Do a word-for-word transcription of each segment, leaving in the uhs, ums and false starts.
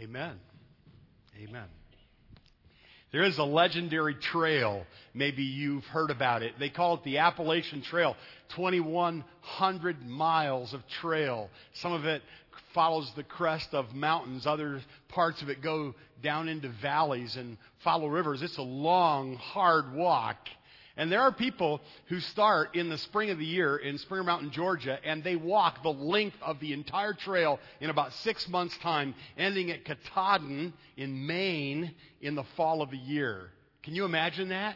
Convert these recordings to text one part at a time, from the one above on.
Amen. Amen. There is a legendary trail. Maybe you've heard about it. They call it the Appalachian Trail. twenty-one hundred miles of trail. Some of it follows the crest of mountains. Other parts of it go down into valleys and follow rivers. It's a long, hard walk. And there are people who start in the spring of the year in Springer Mountain, Georgia, and they walk the length of the entire trail in about six months' time, ending at Katahdin in Maine in the fall of the year. Can you imagine that?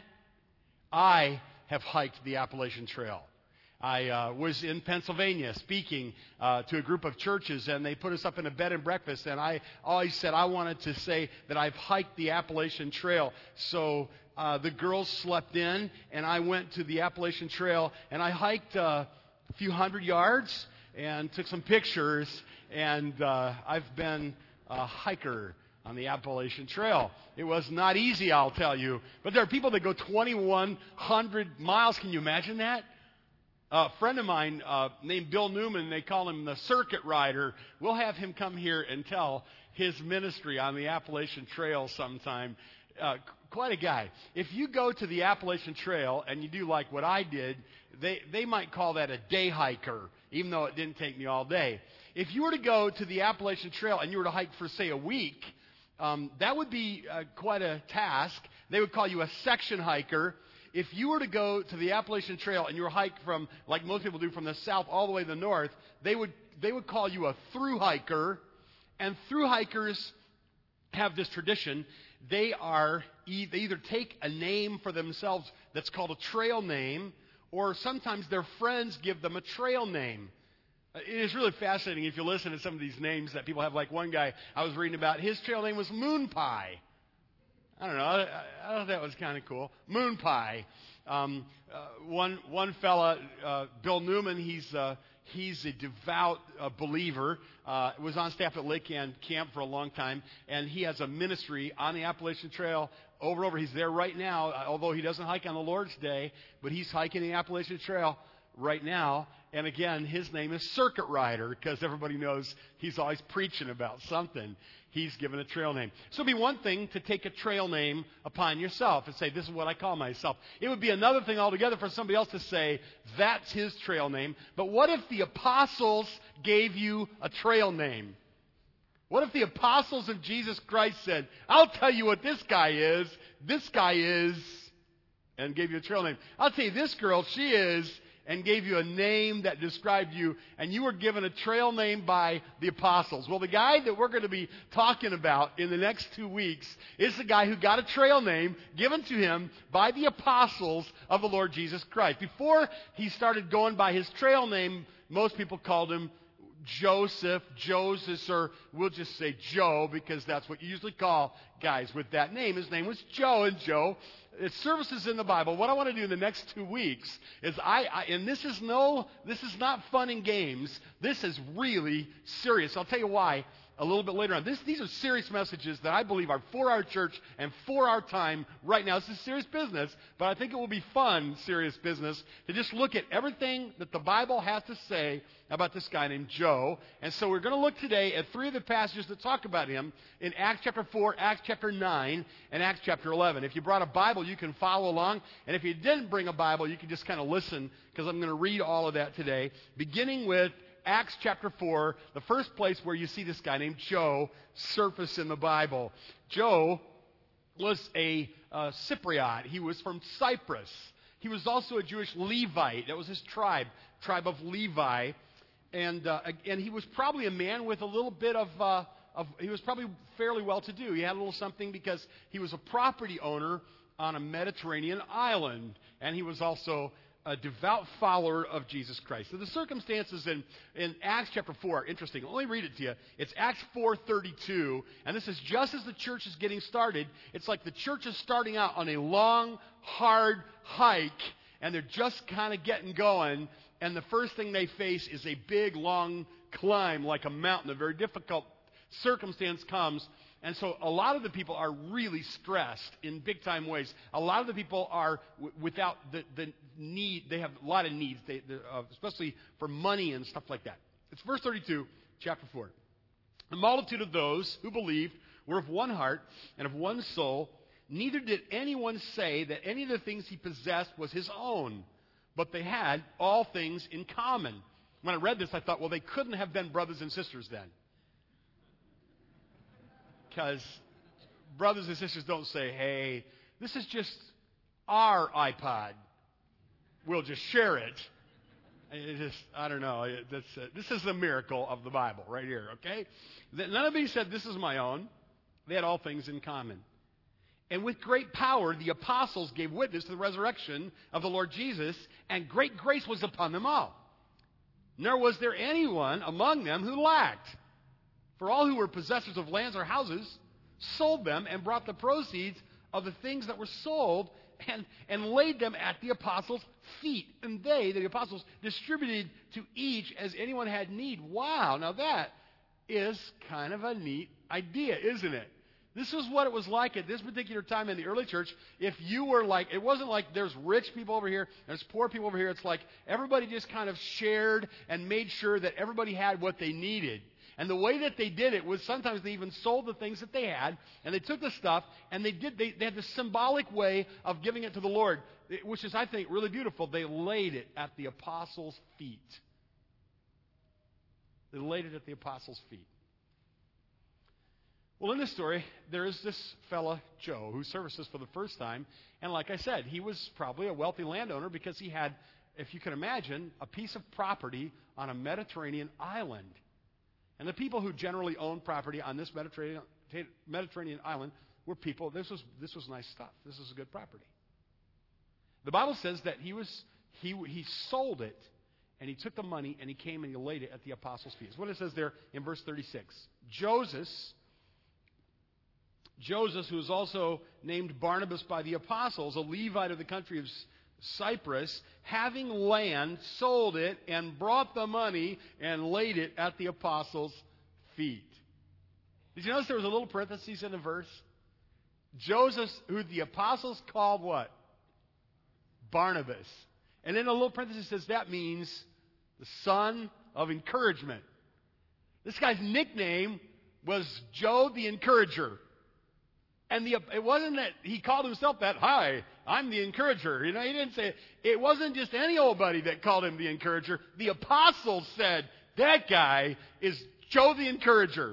I have hiked the Appalachian Trail. I uh, was in Pennsylvania speaking uh, to a group of churches, and they put us up in a bed and breakfast, and I always said I wanted to say that I've hiked the Appalachian Trail. So uh, the girls slept in, and I went to the Appalachian Trail, and I hiked uh, a few hundred yards and took some pictures, and uh, I've been a hiker on the Appalachian Trail. It was not easy, I'll tell you, but there are people that go twenty-one hundred miles. Can you imagine that? A friend of mine uh, named Bill Newman, they call him the circuit rider. We'll have him come here and tell his ministry on the Appalachian Trail sometime. Uh, quite a guy. If you go to the Appalachian Trail and you do like what I did, they, they might call that a day hiker, even though it didn't take me all day. If you were to go to the Appalachian Trail and you were to hike for, say, a week, um, that would be uh, quite a task. They would call you a section hiker. If you were to go to the Appalachian Trail and you were hike from, like most people do, from the south all the way to the north, they would they would call you a through hiker. And through hikers have this tradition. They are e- they either take a name for themselves that's called a trail name, or sometimes their friends give them a trail name. It is really fascinating if you listen to some of these names that people have. Like one guy I was reading about, his trail name was Moon Pie. I don't know. I, I thought that was kind of cool. Moon Pie. Um, uh, one one fella, uh, Bill Newman. He's uh, he's a devout uh, believer. Uh, was on staff at Lake Ann Camp for a long time, and he has a ministry on the Appalachian Trail over and over. He's there right now, although he doesn't hike on the Lord's Day, but he's hiking the Appalachian Trail right now. And again, his name is Circuit Rider because everybody knows he's always preaching about something. He's given a trail name. So it'd be one thing to take a trail name upon yourself and say, this is what I call myself. It would be another thing altogether for somebody else to say, that's his trail name. But what if the apostles gave you a trail name? What if the apostles of Jesus Christ said, I'll tell you what this guy is, this guy is, and gave you a trail name. I'll tell you this girl, she is, and gave you a name that described you, and you were given a trail name by the apostles. Well, the guy that we're going to be talking about in the next two weeks is the guy who got a trail name given to him by the apostles of the Lord Jesus Christ. Before he started going by his trail name, most people called him Joseph, Joseph, or we'll just say Joe, because that's what you usually call guys with that name. His name was Joe, and Joe, it's services in the Bible. What I want to do in the next two weeks is I, I, and this is no, this is not fun and games. This is really serious. I'll tell you why a little bit later on. This, these are serious messages that I believe are for our church and for our time right now. This is serious business, but I think it will be fun, serious business, to just look at everything that the Bible has to say about this guy named Joe. And so we're going to look today at three of the passages that talk about him in Acts chapter four, Acts chapter nine, and Acts chapter eleven. If you brought a Bible, you can follow along. And if you didn't bring a Bible, you can just kind of listen, because I'm going to read all of that today, beginning with Acts chapter four, the first place where you see this guy named Joe surface in the Bible. Joe was a uh, Cypriot. He was from Cyprus. He was also a Jewish Levite. That was his tribe, tribe of Levi. And uh, and he was probably a man with a little bit of, uh, of, he was probably fairly well-to-do. He had a little something because he was a property owner on a Mediterranean island. And he was also a devout follower of Jesus Christ. So the circumstances in, in Acts chapter four are interesting. Let me read it to you. It's Acts four thirty-two, and this is just as the church is getting started. It's like the church is starting out on a long, hard hike, and they're just kind of getting going, and the first thing they face is a big, long climb like a mountain. A very difficult circumstance comes. And so a lot of the people are really stressed in big-time ways. A lot of the people are w- without the, the need. They have a lot of needs, they, uh, especially for money and stuff like that. It's verse thirty-two, chapter four. The multitude of those who believed were of one heart and of one soul. Neither did anyone say that any of the things he possessed was his own, but they had all things in common. When I read this, I thought, well, they couldn't have been brothers and sisters then. Because brothers and sisters don't say, hey, this is just our iPod. We'll just share it. It just, I don't know. It, that's, uh, this is the miracle of the Bible right here, okay? None of these said, this is my own. They had all things in common. And with great power, the apostles gave witness to the resurrection of the Lord Jesus, and great grace was upon them all. Nor was there anyone among them who lacked. For all who were possessors of lands or houses sold them and brought the proceeds of the things that were sold and, and laid them at the apostles' feet. And they, the apostles, distributed to each as anyone had need. Wow, now that is kind of a neat idea, isn't it? This is what it was like at this particular time in the early church. If you were like, it wasn't like there's rich people over here, there's poor people over here. It's like everybody just kind of shared and made sure that everybody had what they needed. And the way that they did it was sometimes they even sold the things that they had, and they took the stuff, and they did they, they had this symbolic way of giving it to the Lord, which is, I think, really beautiful. They laid it at the apostles' feet. They laid it at the apostles' feet. Well, in this story, there is this fella, Joe, who services for the first time. And like I said, he was probably a wealthy landowner because he had, if you can imagine, a piece of property on a Mediterranean island. And the people who generally owned property on this Mediterranean, Mediterranean island were people, this was, this was nice stuff. This was a good property. The Bible says that he was he he sold it, and he took the money, and he came and he laid it at the apostles' feet. That's what it says there in verse thirty-six. Joseph, Joseph, who is also named Barnabas by the apostles, a Levite of the country of Cyprus, having land, sold it, and brought the money and laid it at the apostles' feet. Did you notice there was a little parenthesis in the verse? Joseph, who the apostles called what? Barnabas. And then a little parenthesis says that means the son of encouragement. This guy's nickname was Joe the Encourager. And the, it wasn't that he called himself that, hi, I'm the encourager. You know, he didn't say it. It wasn't just any old buddy that called him the encourager. The apostles said, that guy is Joe the Encourager.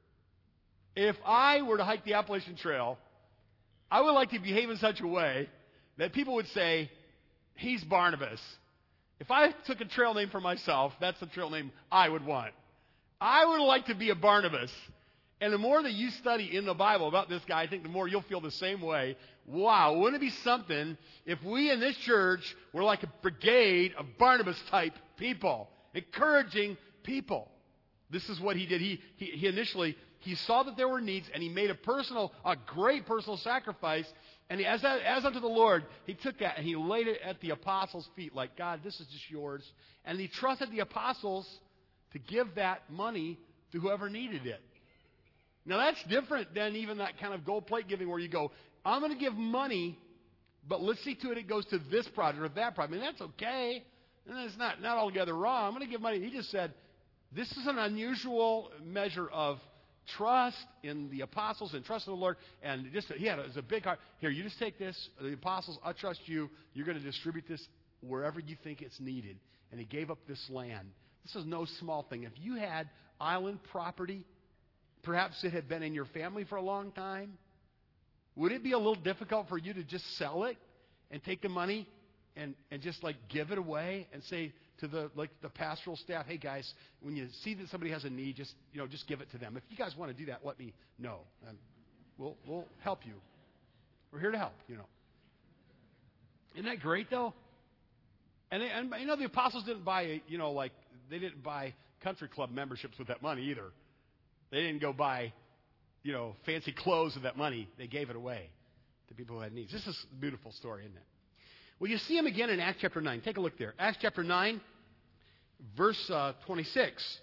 If I were to hike the Appalachian Trail, I would like to behave in such a way that people would say, he's Barnabas. If I took a trail name for myself, that's the trail name I would want. I would like to be a Barnabas. And the more that you study in the Bible about this guy, I think the more you'll feel the same way. Wow, wouldn't it be something if we in this church were like a brigade of Barnabas-type people, encouraging people? This is what he did. He, he, he initially, he saw that there were needs, and he made a personal, a great personal sacrifice. And he, as, as unto the Lord, he took that and he laid it at the apostles' feet like, God, this is just yours. And he trusted the apostles to give that money to whoever needed it. Now, that's different than even that kind of gold plate giving where you go, I'm going to give money, but let's see to it it goes to this project or that project. I mean, that's okay. And it's not, not altogether wrong. I'm going to give money. He just said, this is an unusual measure of trust in the apostles and trust in the Lord. And just he had a, it was a big heart. Here, you just take this. The apostles, I trust you. You're going to distribute this wherever you think it's needed. And he gave up this land. This is no small thing. If you had island property, perhaps it had been in your family for a long time, would it be a little difficult for you to just sell it and take the money and, and just like give it away and say to the like the pastoral staff, hey guys, when you see that somebody has a need, just you know just give it to them. If you guys want to do that, let me know, and we'll we'll help you. We're here to help, you know. Isn't that great though? And, they, and you know the apostles didn't buy you know like they didn't buy country club memberships with that money either. They didn't go buy, you know, fancy clothes with that money. They gave it away to people who had needs. This is a beautiful story, isn't it? Well, you see him again in Acts chapter nine. Take a look there. Acts chapter nine, verse uh, twenty-six.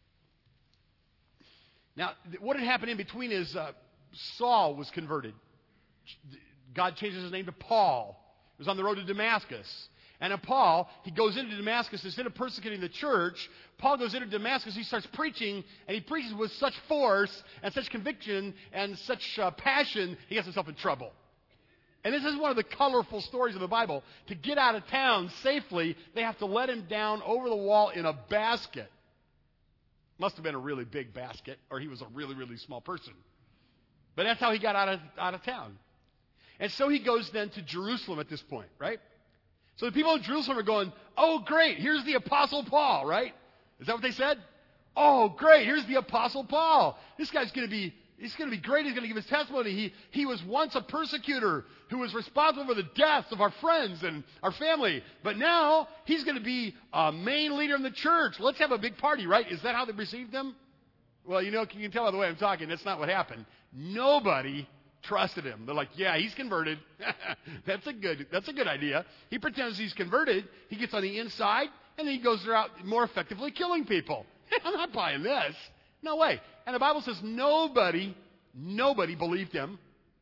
Now, what had happened in between is uh, Saul was converted. God changes his name to Paul. He was on the road to Damascus. And then Paul, he goes into Damascus. Instead of persecuting the church, Paul goes into Damascus. He starts preaching, and he preaches with such force and such conviction and such uh, passion, he gets himself in trouble. And this is one of the colorful stories of the Bible. To get out of town safely, they have to let him down over the wall in a basket. Must have been a really big basket, or he was a really, really small person. But that's how he got out of, out of town. And so he goes then to Jerusalem at this point, right? So the people in Jerusalem are going, oh, great, here's the Apostle Paul, right? Is that what they said? Oh, great, here's the Apostle Paul. This guy's going to be, he's going to be great. He's going to give his testimony. He, he was once a persecutor who was responsible for the deaths of our friends and our family. But now he's going to be a main leader in the church. Let's have a big party, right? Is that how they received him? Well, you know, you can tell by the way I'm talking, that's not what happened. Nobody trusted him. They're like, yeah, he's converted. that's a good that's a good idea. He pretends he's converted. He gets on the inside, and then he goes out more effectively killing people. I'm not buying this. No way. And the Bible says nobody, nobody believed him.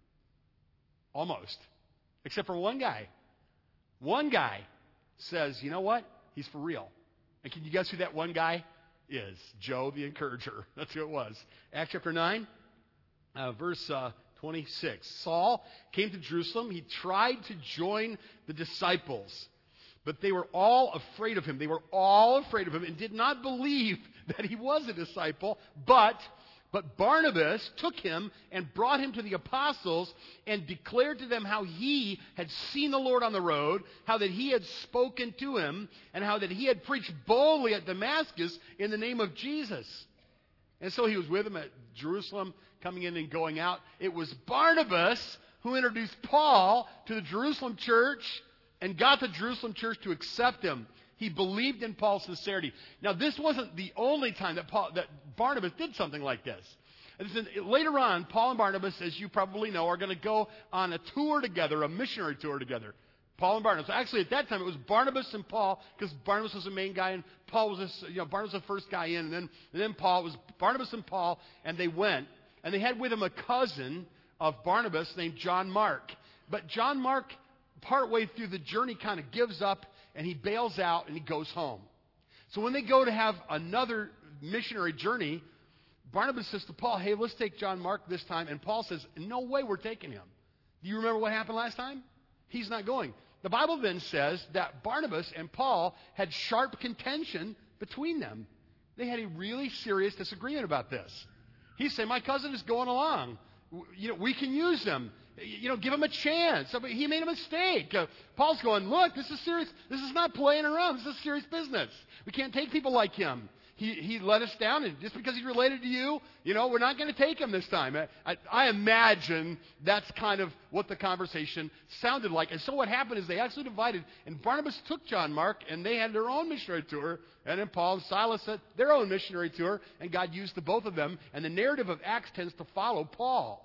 Almost. Except for one guy. One guy says, you know what? He's for real. And can you guess who that one guy is? Joe the Encourager. That's who it was. Acts chapter nine, uh, verse uh, twenty-six. Saul came to Jerusalem. He tried to join the disciples, but they were all afraid of him. They were all afraid of him and did not believe that he was a disciple. But, but Barnabas took him and brought him to the apostles and declared to them how he had seen the Lord on the road, how that he had spoken to him, and how that he had preached boldly at Damascus in the name of Jesus. And so he was with him at Jerusalem, coming in and going out. It was Barnabas who introduced Paul to the Jerusalem church and got the Jerusalem church to accept him. He believed in Paul's sincerity. Now, this wasn't the only time that Paul, that Barnabas did something like this. And then later on, Paul and Barnabas, as you probably know, are going to go on a tour together, a missionary tour together. Paul and Barnabas. Actually, at that time, it was Barnabas and Paul, because Barnabas was the main guy, and Paul was, this, you know, Barnabas was the first guy in, and then, and then Paul. It was Barnabas and Paul, and they went, and they had with them a cousin of Barnabas named John Mark. But John Mark, partway through the journey, kind of gives up, and he bails out, and he goes home. So when they go to have another missionary journey, Barnabas says to Paul, hey, let's take John Mark this time. And Paul says, no way we're taking him. Do you remember what happened last time? He's not going. The Bible then says that Barnabas and Paul had sharp contention between them. They had a really serious disagreement about this. He said, my cousin is going along. You know, we can use him. You know, give him a chance. He made a mistake. Uh, Paul's going, look, this is serious. This is not playing around. This is serious business. We can't take people like him. He he let us down, and just because he's related to you, you know, we're not going to take him this time. I, I, I imagine that's kind of what the conversation sounded like. And so what happened is they actually divided, and Barnabas took John Mark, and they had their own missionary tour, and then Paul and Silas had their own missionary tour, and God used the both of them, and the narrative of Acts tends to follow Paul.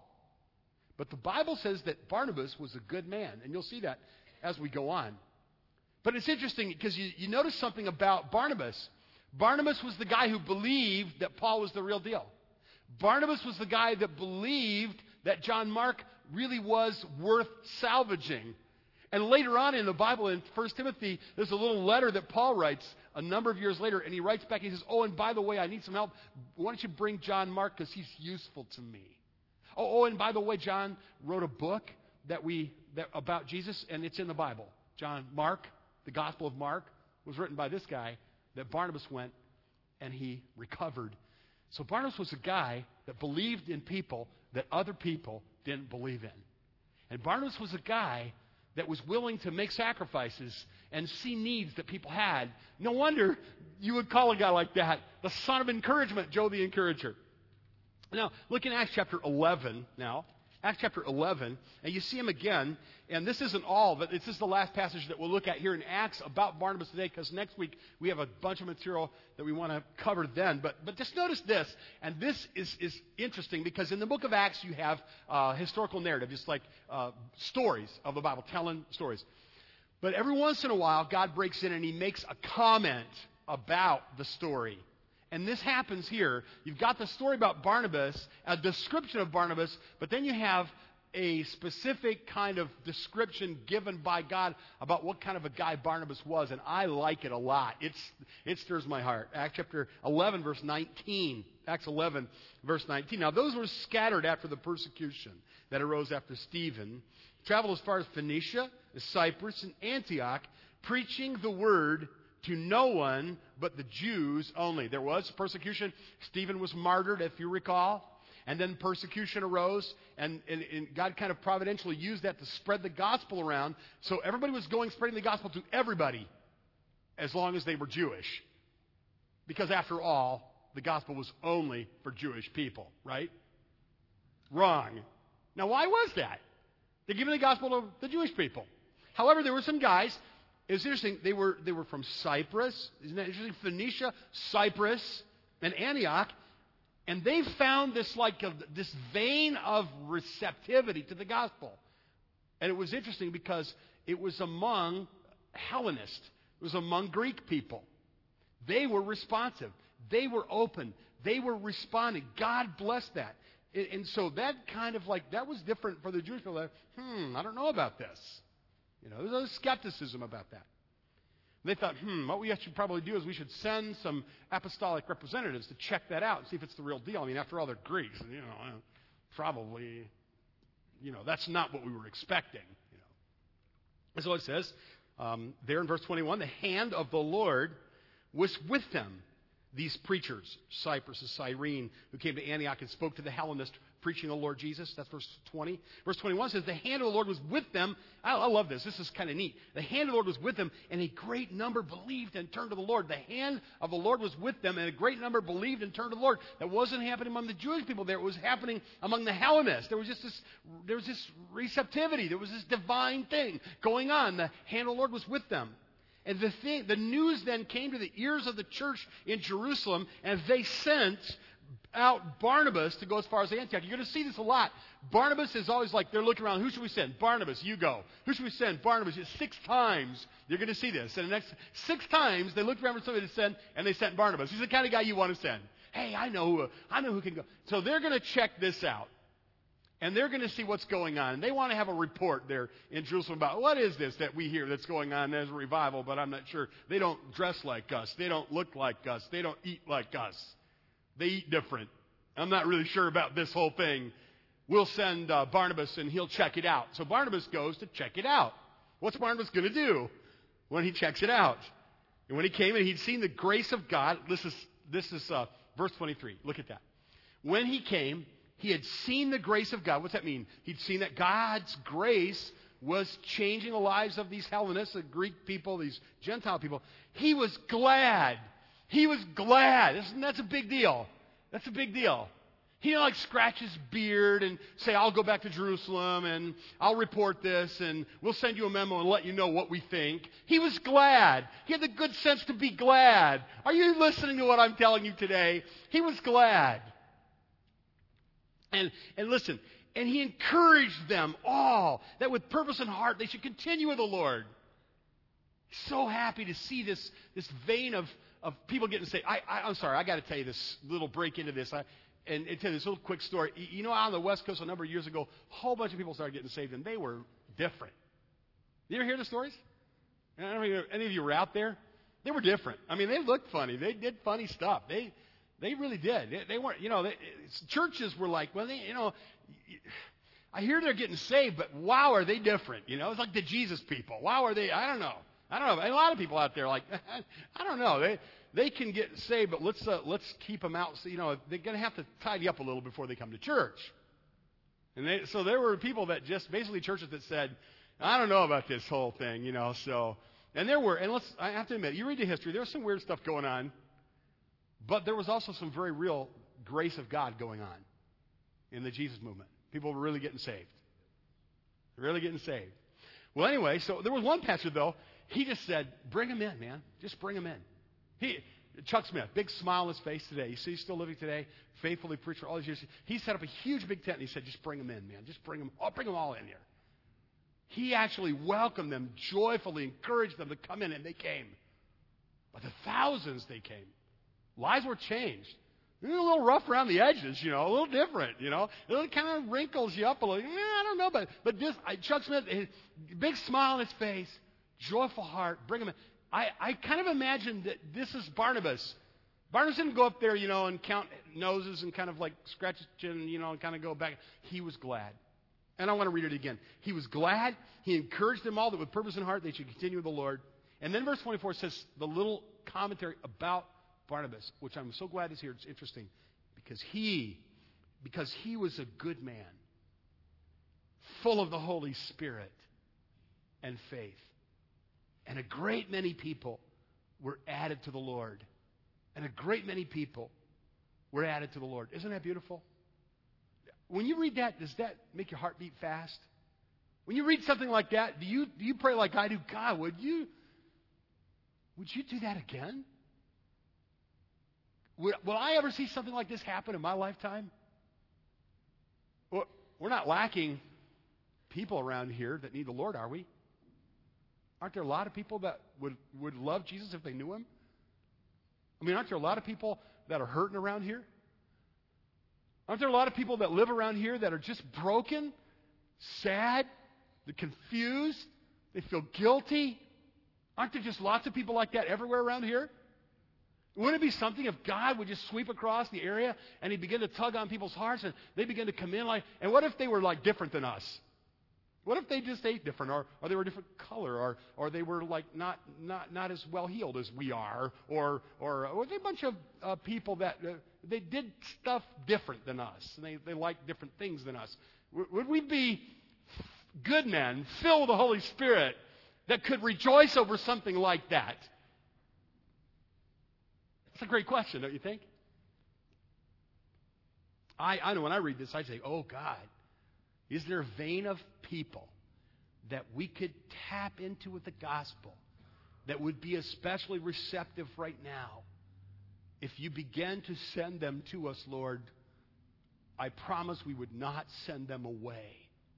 But the Bible says that Barnabas was a good man, and you'll see that as we go on. But it's interesting because you, you notice something about Barnabas. Barnabas was the guy who believed that Paul was the real deal. Barnabas was the guy that believed that John Mark really was worth salvaging. And later on in the Bible, in First Timothy, there's a little letter that Paul writes a number of years later, and he writes back, he says, oh, and by the way, I need some help. Why don't you bring John Mark because he's useful to me. Oh, oh, and by the way, John wrote a book that we that, about Jesus, and it's in the Bible. John Mark, the Gospel of Mark, was written by this guy that Barnabas went and he recovered. So Barnabas was a guy that believed in people that other people didn't believe in. And Barnabas was a guy that was willing to make sacrifices and see needs that people had. No wonder you would call a guy like that the son of encouragement, Joe the Encourager. Now, look in Acts chapter eleven now. Acts chapter eleven, and you see him again, and this isn't all, but this is the last passage that we'll look at here in Acts about Barnabas today, because next week we have a bunch of material that we want to cover then. But but just notice this, and this is, is interesting, because in the book of Acts you have uh, historical narrative, just like uh, stories of the Bible, telling stories. But every once in a while, God breaks in and he makes a comment about the story. And this happens here. You've got the story about Barnabas, a description of Barnabas, but then you have a specific kind of description given by God about what kind of a guy Barnabas was, and I like it a lot. It's, it stirs my heart. Acts chapter eleven, verse nineteen. Acts eleven, verse nineteen. Now, those were scattered after the persecution that arose after Stephen, traveled as far as Phoenicia, Cyprus, and Antioch, preaching the word to no one but the Jews only. There was persecution. Stephen was martyred, if you recall. And then persecution arose, and, and, and God kind of providentially used that to spread the gospel around. So everybody was going, spreading the gospel to everybody, as long as they were Jewish. Because after all, the gospel was only for Jewish people, right? Wrong. Now, why was that? They're giving the gospel to the Jewish people. However, there were some guys, it was interesting, they were, they were from Cyprus, isn't that interesting? Phoenicia, Cyprus, and Antioch. And they found this like a, this vein of receptivity to the gospel. And it was interesting because it was among Hellenists. It was among Greek people. They were responsive. They were open. They were responding. God blessed that. And, and so that kind of like, that was different for the Jewish people. Like, hmm, I don't know about this. You know, there's a skepticism about that. They thought, hmm, what we should probably do is we should send some apostolic representatives to check that out and see if it's the real deal. I mean, after all, they're Greeks. And, you know, probably, you know, that's not what we were expecting. You know. And so it says um, there in verse twenty-one, the hand of the Lord was with them. These preachers, Cyprus and Cyrene, who came to Antioch and spoke to the Hellenists, preaching the Lord Jesus. That's verse twenty. Verse twenty-one says, the hand of the Lord was with them. I, I love this. This is kind of neat. The hand of the Lord was with them, and a great number believed and turned to the Lord. The hand of the Lord was with them, and a great number believed and turned to the Lord. That wasn't happening among the Jewish people there. It was happening among the Hellenists. There was just this, there was this receptivity. There was this divine thing going on. The hand of the Lord was with them. And the thing, the news then came to the ears of the church in Jerusalem, and they sent out Barnabas to go as far as Antioch. You're going to see this a lot. Barnabas is always like, they're looking around, who should we send? Barnabas, you go. Who should we send? Barnabas. Six times you're going to see this. And the next six times they looked around for somebody to send, and they sent Barnabas. He's the kind of guy you want to send. Hey, I know who, I know who can go. So they're going to check this out. And they're going to see what's going on. And they want to have a report there in Jerusalem about what is this that we hear that's going on. There's a revival, but I'm not sure. They don't dress like us. They don't look like us. They don't eat like us. They eat different. I'm not really sure about this whole thing. We'll send uh, Barnabas, and he'll check it out. So Barnabas goes to check it out. What's Barnabas going to do when he checks it out? And when he came and he'd seen the grace of God, this is, this is uh, verse twenty-three. Look at that. When he came, he had seen the grace of God. What's that mean? He'd seen that God's grace was changing the lives of these Hellenists, the Greek people, these Gentile people. He was glad. He was glad. That's a big deal. That's a big deal. He didn't like scratch his beard and say, I'll go back to Jerusalem and I'll report this and we'll send you a memo and let you know what we think. He was glad. He had the good sense to be glad. Are you listening to what I'm telling you today? He was glad. And, and listen, and he encouraged them all that with purpose and heart they should continue with the Lord. He's so happy to see this, this vein of, of people getting saved. I, I, I'm sorry, I got to tell you this little break into this. I, and, and tell you this little quick story. You know, out on the West Coast a number of years ago, a whole bunch of people started getting saved, and they were different. You ever hear the stories? I don't know if any of you were out there. They were different. I mean, they looked funny. They did funny stuff. They They really did. They, they weren't, you know, they, churches were like, well, they, you know, I hear they're getting saved, but wow, are they different? You know, it's like the Jesus people. Wow, are they, I don't know. I don't know. A lot of people out there are like, I don't know. They they can get saved, but let's uh, let's keep them out. So, you know, they're going to have to tidy up a little before they come to church. And they, so there were people that just, basically churches that said, I don't know about this whole thing, you know, so, and there were, and let's, I have to admit, you read the history, there was some weird stuff going on. But there was also some very real grace of God going on in the Jesus movement. People were really getting saved. Really getting saved. Well, anyway, so there was one pastor, though. He just said, bring him in, man. Just bring him in. He, Chuck Smith, big smile on his face today. You see he's still living today, faithfully preached for all these years. He set up a huge big tent, and he said, just bring them in, man. Just bring them, I'll bring them all in here. He actually welcomed them, joyfully encouraged them to come in, and they came. By the thousands they came. Lives were changed. A little rough around the edges, you know, a little different, you know. It kind of wrinkles you up a little. Eh, I don't know, but but this I, Chuck Smith, his, big smile on his face, joyful heart, bring him in. I, I kind of imagine that this is Barnabas. Barnabas didn't go up there, you know, and count noses and kind of like scratch his chin, you know, and kind of go back. He was glad. And I want to read it again. He was glad. He encouraged them all that with purpose in heart they should continue with the Lord. And then verse twenty-four says the little commentary about Barnabas, which I'm so glad is here. It's interesting because he, because he was a good man, full of the Holy Spirit and faith. And a great many people were added to the Lord. And a great many people were added to the Lord. Isn't that beautiful? When you read that, does that make your heart beat fast? When you read something like that, do you do you pray like I do? God, would you would you do that again? Will, will I ever see something like this happen in my lifetime? Well, we're not lacking people around here that need the Lord, are we? Aren't there a lot of people that would, would love Jesus if they knew him? I mean, aren't there a lot of people that are hurting around here? Aren't there a lot of people that live around here that are just broken, sad, they're confused, they feel guilty? Aren't there just lots of people like that everywhere around here? Wouldn't it be something if God would just sweep across the area and he'd begin to tug on people's hearts and they begin to come in like, and what if they were like different than us? What if they just ate different, or, or they were a different color, or, or they were like not, not, not as well healed as we are, or, or, or they a bunch of uh, people that uh, they did stuff different than us, and they, they liked different things than us. W- would we be good men filled with the Holy Spirit that could rejoice over something like that? That's a great question, don't you think? I, I know when I read this, I say, oh God, is there a vein of people that we could tap into with the gospel that would be especially receptive right now? If you began to send them to us, Lord, I promise we would not send them away.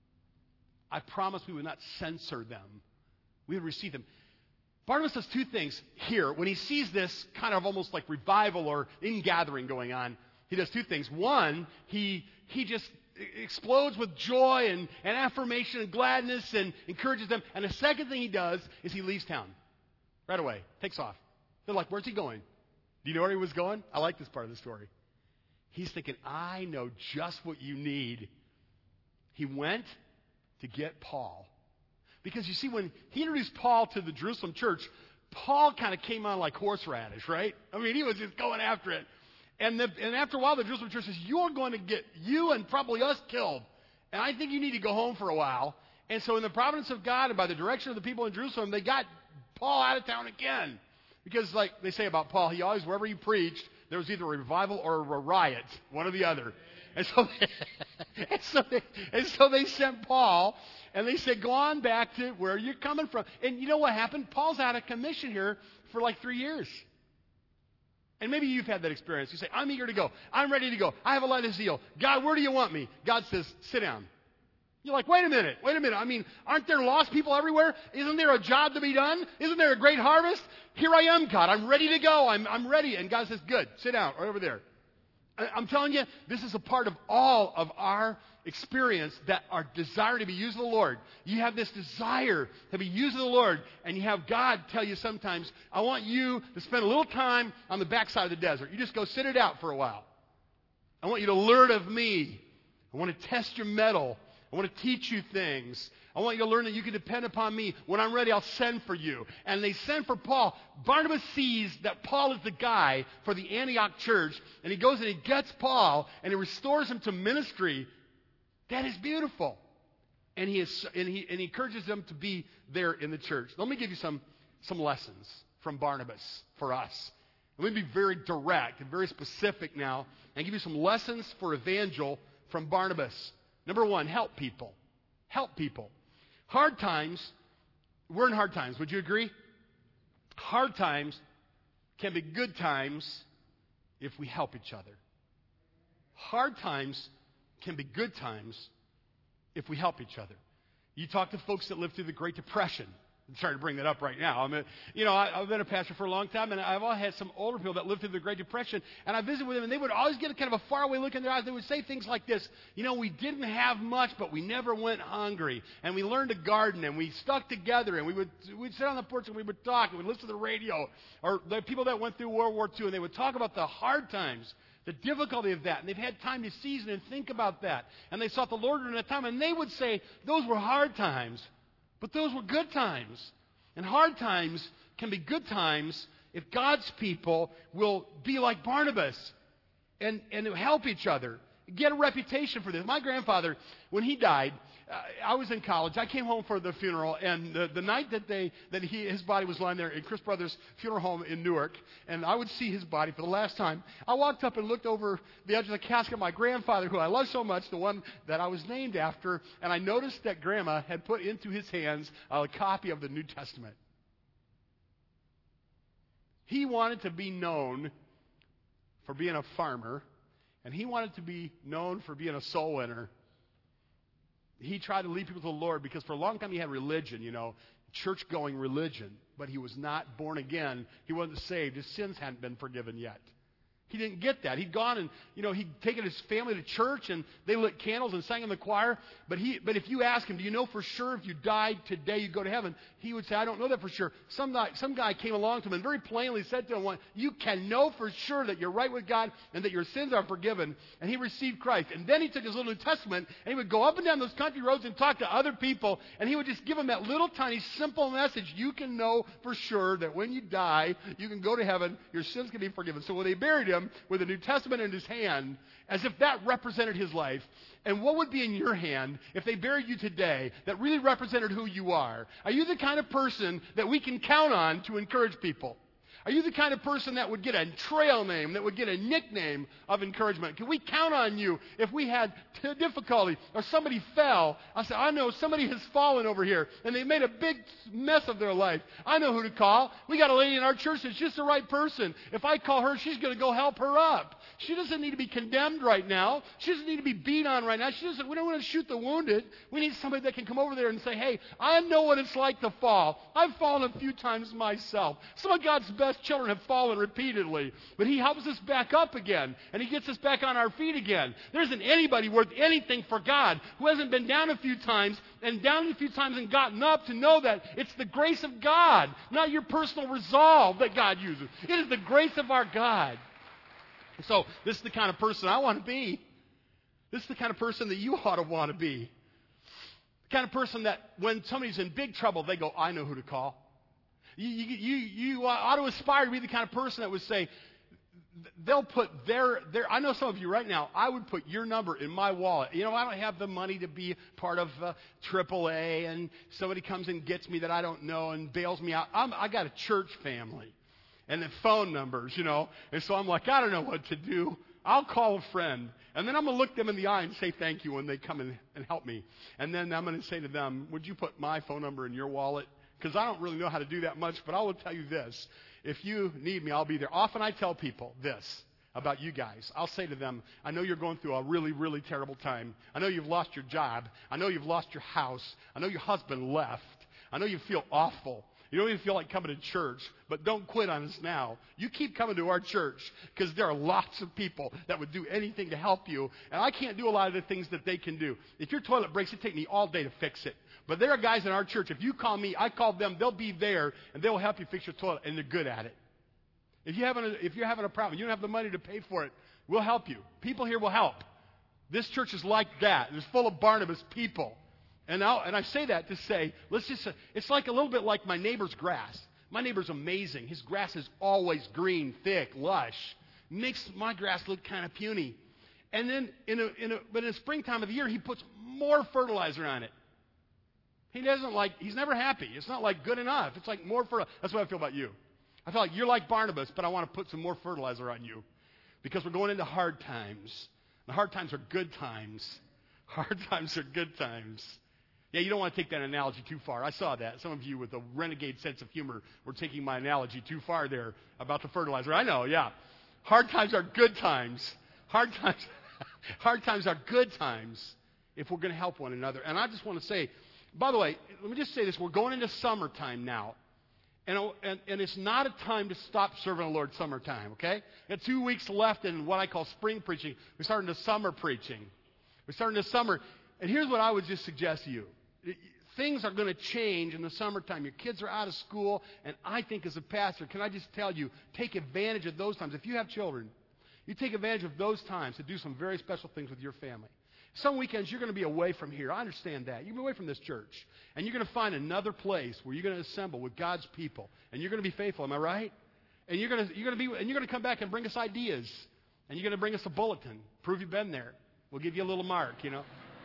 I promise we would not censor them. We would receive them. Barnabas does two things here. When he sees this kind of almost like revival or ingathering going on, he does two things. One, he he just explodes with joy and, and affirmation and gladness and encourages them. And the second thing he does is he leaves town right away, takes off. They're like, where's he going? Do you know where he was going? I like this part of the story. He's thinking, I know just what you need. He went to get Paul. Because you see, when he introduced Paul to the Jerusalem church, Paul kind of came on like horseradish, right? I mean, he was just going after it. And, the, and after a while, the Jerusalem church says, you're going to get you and probably us killed. And I think you need to go home for a while. And so in the providence of God and by the direction of the people in Jerusalem, they got Paul out of town again. Because like they say about Paul, he always, wherever he preached, there was either a revival or a riot, one or the other. And so they, and so they, and so they sent Paul, and they said, go on back to where you're coming from. And you know what happened? Paul's out of commission here for like three years. And maybe you've had that experience. You say, I'm eager to go. I'm ready to go. I have a lot of zeal. God, where do you want me? God says, sit down. You're like, wait a minute, wait a minute. I mean, aren't there lost people everywhere? Isn't there a job to be done? Isn't there a great harvest? Here I am, God. I'm ready to go. I'm, I'm ready. And God says, good, sit down right over there. I'm telling you, this is a part of all of our experience, that our desire to be used of the Lord. You have this desire to be used of the Lord, and you have God tell you sometimes, I want you to spend a little time on the backside of the desert. You just go sit it out for a while. I want you to learn of me. I want to test your mettle. I want to teach you things. I want you to learn that you can depend upon me. When I'm ready, I'll send for you. And they send for Paul. Barnabas sees that Paul is the guy for the Antioch church, and he goes and he gets Paul, and he restores him to ministry. That is beautiful. And he, is, and he, and he encourages them to be there in the church. Let me give you some, some lessons from Barnabas for us. Let me be very direct and very specific now and give you some lessons for evangel from Barnabas. Number one, help people. Help people. Hard times, we're in hard times. Would you agree? Hard times can be good times if we help each other. Hard times can be good times if we help each other. You talk to folks that lived through the Great Depression. I'm sorry to bring that up right now. I mean, you know, I, I've been a pastor for a long time, and I've all had some older people that lived through the Great Depression, and I visited with them, and they would always get a kind of a faraway look in their eyes. They would say things like this, you know, we didn't have much, but we never went hungry, and we learned to garden, and we stuck together, and we would we'd sit on the porch, and we would talk, and we'd listen to the radio, or the people that went through World War Two, and they would talk about the hard times, the difficulty of that, and they've had time to season and think about that, and they sought the Lord during that time, and they would say those were hard times, but those were good times. And hard times can be good times if God's people will be like Barnabas and, and help each other, get a reputation for this. My grandfather, when he died, uh, I was in college. I came home for the funeral, and the, the night that they that he his body was lying there in Chris Brothers' funeral home in Newark, and I would see his body for the last time, I walked up and looked over the edge of the casket of my grandfather, who I love so much, the one that I was named after, and I noticed that Grandma had put into his hands a copy of the New Testament. He wanted to be known for being a farmer, and he wanted to be known for being a soul winner. He tried to lead people to the Lord because for a long time he had religion, you know, church-going religion, but he was not born again. He wasn't saved. His sins hadn't been forgiven yet. He didn't get that. He'd gone and, you know, he'd taken his family to church, and they lit candles and sang in the choir. But he, but if you ask him, do you know for sure if you died today you'd go to heaven? He would say, I don't know that for sure. Some guy, some guy came along to him and very plainly said to him, you can know for sure that you're right with God and that your sins are forgiven. And he received Christ. And then he took his little New Testament, and he would go up and down those country roads and talk to other people, and he would just give them that little tiny simple message. You can know for sure that when you die, you can go to heaven, your sins can be forgiven. So when they buried him with the New Testament in his hand, as if that represented his life. And what would be in your hand if they buried you today that really represented who you are? Are you the kind of person that we can count on to encourage people? Are you the kind of person that would get a trail name, that would get a nickname of encouragement? Can we count on you if we had t- difficulty or somebody fell? I said, I know somebody has fallen over here and they made a big mess of their life. I know who to call. We got a lady in our church that's just the right person. If I call her, she's going to go help her up. She doesn't need to be condemned right now. She doesn't need to be beat on right now. She doesn't. We don't want to shoot the wounded. We need somebody that can come over there and say, hey, I know what it's like to fall. I've fallen a few times myself. Some of God's best children have fallen repeatedly, but he helps us back up again, and he gets us back on our feet again. There isn't anybody worth anything for God who hasn't been down a few times and down a few times and gotten up to know that it's the grace of God, not your personal resolve that God uses. It is the grace of our God. So this is the kind of person I want to be. This is the kind of person that you ought to want to be. The kind of person that when somebody's in big trouble, they go, I know who to call. You, you, you, you ought to aspire to be the kind of person that would say, they'll put their, their, I know some of you right now, I would put your number in my wallet. You know, I don't have the money to be part of uh, triple A, and somebody comes and gets me that I don't know and bails me out. I'm, I got a church family and the phone numbers, you know, and so I'm like, I don't know what to do. I'll call a friend, and then I'm going to look them in the eye and say thank you when they come in and help me. And then I'm going to say to them, would you put my phone number in your wallet? Because I don't really know how to do that much, but I will tell you this. If you need me, I'll be there. Often I tell people this about you guys. I'll say to them, I know you're going through a really, really terrible time. I know you've lost your job. I know you've lost your house. I know your husband left. I know you feel awful. You don't even feel like coming to church, but don't quit on us now. You keep coming to our church because there are lots of people that would do anything to help you, and I can't do a lot of the things that they can do. If your toilet breaks, it'd take me all day to fix it. But there are guys in our church, if you call me, I call them, they'll be there, and they'll help you fix your toilet, and they're good at it. If, you having a, if you're having a problem, you don't have the money to pay for it, we'll help you. People here will help. This church is like that. It's full of Barnabas people. And, I'll, and I say that to say, let's just, it's like a little bit like my neighbor's grass. My neighbor's amazing. His grass is always green, thick, lush. Makes my grass look kind of puny. And then, in a, in a, but in the springtime of the year, he puts more fertilizer on it. He doesn't like, he's never happy. It's not like good enough. It's like more fertilizer. That's what I feel about you. I feel like you're like Barnabas, but I want to put some more fertilizer on you. Because we're going into hard times. The hard times are good times. Hard times are good times. Yeah, you don't want to take that analogy too far. I saw that. Some of you with a renegade sense of humor were taking my analogy too far there about the fertilizer. I know, yeah. Hard times are good times. Hard times, hard times are good times if we're going to help one another. And I just want to say, By the way, let me just say this. We're going into summertime now. And, and, and it's not a time to stop serving the Lord summertime, okay? We got two weeks left in what I call spring preaching. We're starting to summer preaching. We're starting to summer. And here's what I would just suggest to you. Things are going to change in the summertime. Your kids are out of school. And I think as a pastor, can I just tell you, take advantage of those times. If you have children, you take advantage of those times to do some very special things with your family. Some weekends you're going to be away from here. I understand that. You're away from this church. And you're going to find another place where you're going to assemble with God's people. And you're going to be faithful. Am I right? And you're going to, you're going to be, and you're going to come back and bring us ideas. And you're going to bring us a bulletin. Prove you've been there. We'll give you a little mark, you know.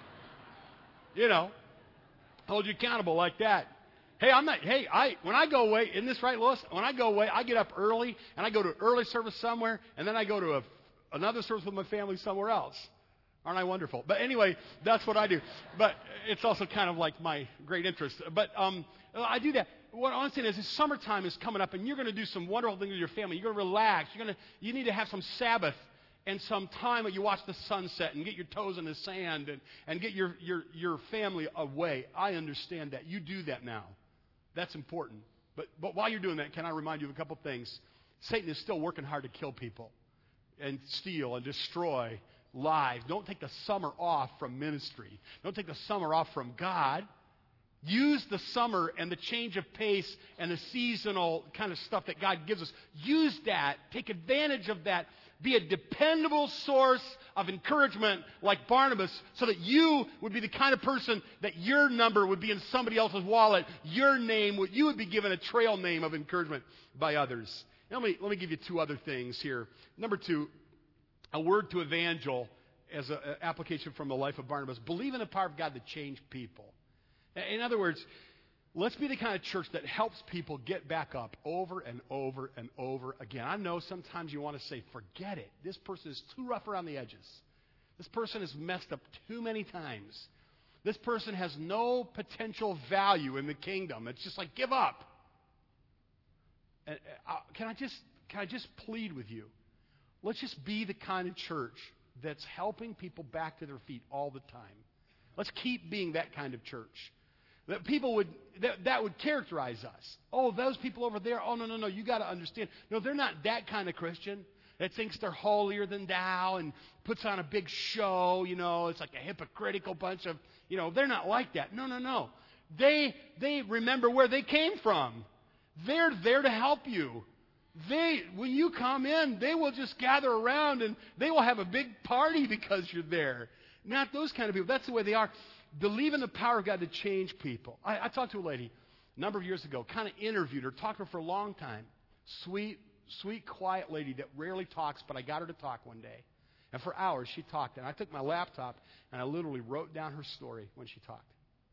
You know. Hold you accountable like that. Hey, I'm not, hey, I, when I go away, isn't this right, Lois? When I go away, I get up early and I go to an early service somewhere. And then I go to a, another service with my family somewhere else. Aren't I wonderful? But anyway, that's what I do. But it's also kind of like my great interest. But um, I do that. What I'm saying is, is summertime is coming up, and you're going to do some wonderful things with your family. You're going to relax. You're going to, you need to have some Sabbath and some time that you watch the sunset and get your toes in the sand and, and get your, your, your family away. I understand that. You do that now. That's important. But, but while you're doing that, can I remind you of a couple things? Satan is still working hard to kill people and steal and destroy lives. Don't take the summer off from ministry. Don't take the summer off from God. Use the summer and the change of pace and the seasonal kind of stuff that God gives us. Use that. Take advantage of that. Be a dependable source of encouragement like Barnabas so that you would be the kind of person that your number would be in somebody else's wallet. Your name, would you would be given a trail name of encouragement by others. Let me, let me give you two other things here. Number two, a word to evangel as an application from the life of Barnabas. Believe in the power of God to change people. In other words, let's be the kind of church that helps people get back up over and over and over again. I know sometimes you want to say, forget it. This person is too rough around the edges. This person has messed up too many times. This person has no potential value in the kingdom. It's just like, give up. And, uh, can I just, can I just plead with you? Let's just be the kind of church that's helping people back to their feet all the time. Let's keep being that kind of church. That people would, that, that would characterize us. Oh, those people over there, oh, no, no, no, you got to understand. No, they're not that kind of Christian that thinks they're holier than thou and puts on a big show, you know, it's like a hypocritical bunch of, you know, they're not like that. No, no, no. They, they remember where they came from. They're there to help you. They, when you come in, they will just gather around and they will have a big party because you're there. Not those kind of people. That's the way they are. Believe in the power of God to change people. I, I talked to a lady a number of years ago, kind of interviewed her, talked to her for a long time. Sweet, sweet, quiet lady that rarely talks, but I got her to talk one day. And for hours she talked. And I took my laptop and I literally wrote down her story when she talked.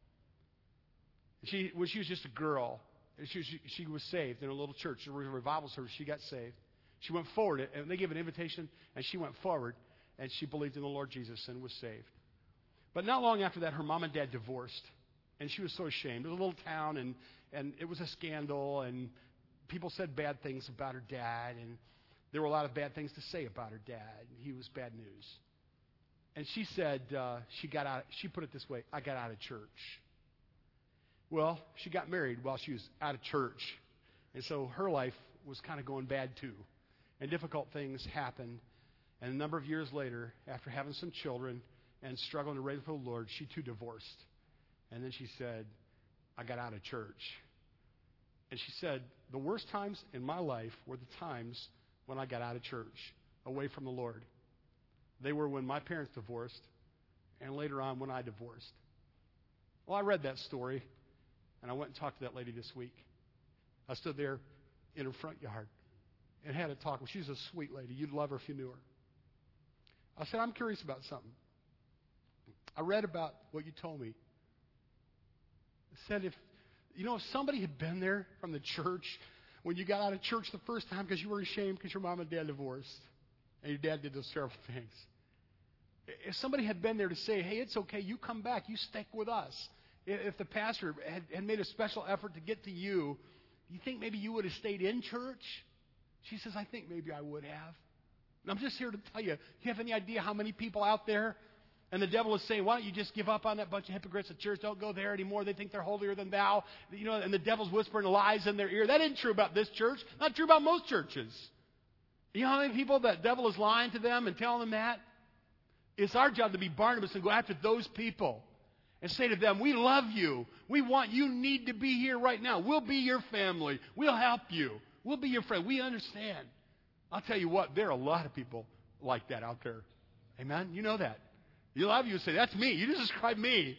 She, when she was just a girl, She, she, she was saved in a little church. There was a revival service. She got saved. She went forward, and they gave an invitation, and she went forward, and she believed in the Lord Jesus and was saved. But not long after that, her mom and dad divorced, and she was so ashamed. It was a little town, and, and it was a scandal, and people said bad things about her dad, and there were a lot of bad things to say about her dad. He was bad news. And she said, uh, she got out. She put it this way, I got out of church. Well, she got married while she was out of church. And so her life was kind of going bad too. And difficult things happened. And a number of years later, after having some children and struggling to raise up for the Lord, she too divorced. And then she said, I got out of church. And she said, the worst times in my life were the times when I got out of church, away from the Lord. They were when my parents divorced, and later on when I divorced. Well, I read that story. And I went and talked to that lady this week. I stood there in her front yard and had a talk with her. She's a sweet lady. You'd love her if you knew her. I said, I'm curious about something. I read about what you told me. I said, if, you know, if somebody had been there from the church when you got out of church the first time because you were ashamed because your mom and dad divorced and your dad did those terrible things. If somebody had been there to say, hey, it's okay, you come back, you stick with us. If the pastor had, had made a special effort to get to you, you think maybe you would have stayed in church? She says, I think maybe I would have. And I'm just here to tell you, you have any idea how many people out there And the devil is saying, why don't you just give up on that bunch of hypocrites at church? Don't go there anymore. They think they're holier than thou. You know, and the devil's whispering lies in their ear. That isn't true about this church. Not true about most churches. You know how many people that devil is lying to them and telling them that? It's our job to be Barnabas and go after those people and say to them, we love you. We want you need to be here right now. We'll be your family. We'll help you. We'll be your friend. We understand. I'll tell you what, there are a lot of people like that out there. Amen? You know that. A lot of you say, that's me. You just described me.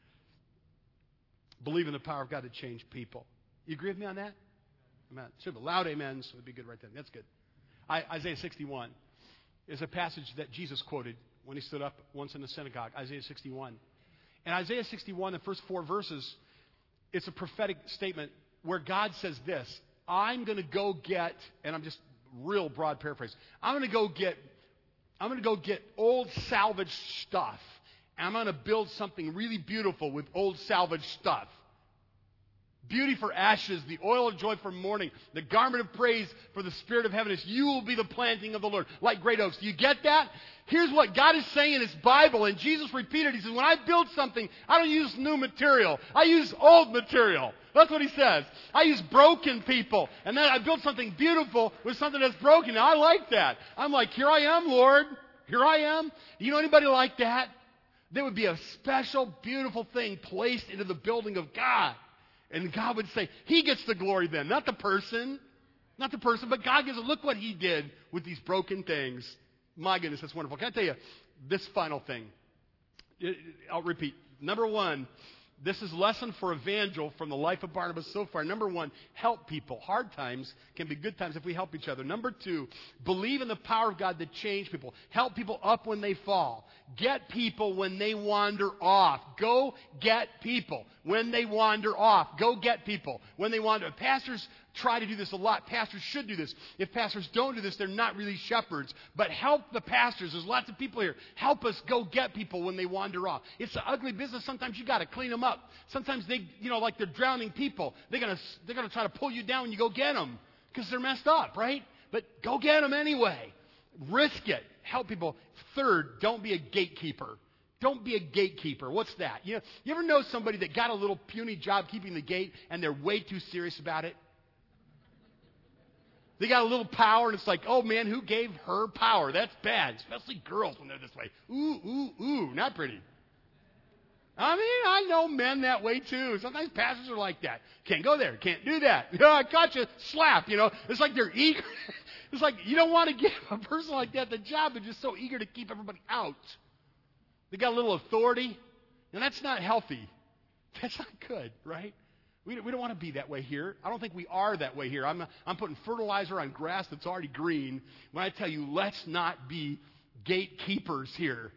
Believe in the power of God to change people. You agree with me on that? Amen. Should be loud amens would be good right then. That's good. I, Isaiah sixty-one is a passage that Jesus quoted when he stood up once in the synagogue. Isaiah sixty-one. And Isaiah sixty-one, the first four verses, it's a prophetic statement where God says this, I'm going to go get, and I'm just real broad paraphrase, I'm going to go get I'm going to go get old salvage stuff. And I'm going to build something really beautiful with old salvage stuff. Beauty for ashes, the oil of joy for mourning, the garment of praise for the spirit of heaviness. You will be the planting of the Lord, like great oaks. Do you get that? Here's what God is saying in His Bible, and Jesus repeated. He says, when I build something, I don't use new material. I use old material. That's what He says. I use broken people, and then I build something beautiful with something that's broken. Now, I like that. I'm like, here I am, Lord. Here I am. Do you know anybody like that? There would be a special, beautiful thing placed into the building of God. And God would say, He gets the glory then, not the person. Not the person, but God gives it. Look what He did with these broken things. My goodness, that's wonderful. Can I tell you this final thing? I'll repeat. Number one, this is lesson for evangel from the life of Barnabas so far. Number one, help people. Hard times can be good times if we help each other. Number two, believe in the power of God to change people. Help people up when they fall. Get people when they wander off. Go get people when they wander off. Go get people when they wander. Pastors try to do this a lot. Pastors should do this. If pastors don't do this, they're not really shepherds. But help the pastors. There's lots of people here. Help us go get people when they wander off. It's an ugly business. Sometimes you got to clean them up. Sometimes they, you know, like they're drowning people. They're gonna, they're gonna try to pull you down when you go get them because they're messed up, right? But go get them anyway. Risk it. Help people. Third, don't be a gatekeeper. Don't be a gatekeeper. What's that? You know, you ever know somebody that got a little puny job keeping the gate and they're way too serious about it? They got a little power, and it's like, oh, man, who gave her power? That's bad, especially girls when they're this way. Ooh, ooh, ooh, not pretty. I mean, I know men that way, too. Sometimes pastors are like that. Can't go there. Can't do that. Yeah, I got you. Slap, you know. It's like they're eager. It's like you don't want to give a person like that the job. They're just so eager to keep everybody out. They got a little authority, and that's not healthy. That's not good, right? We, we don't want to be that way here. I don't think we are that way here. I'm, I'm putting fertilizer on grass that's already green when I tell you, let's not be gatekeepers here.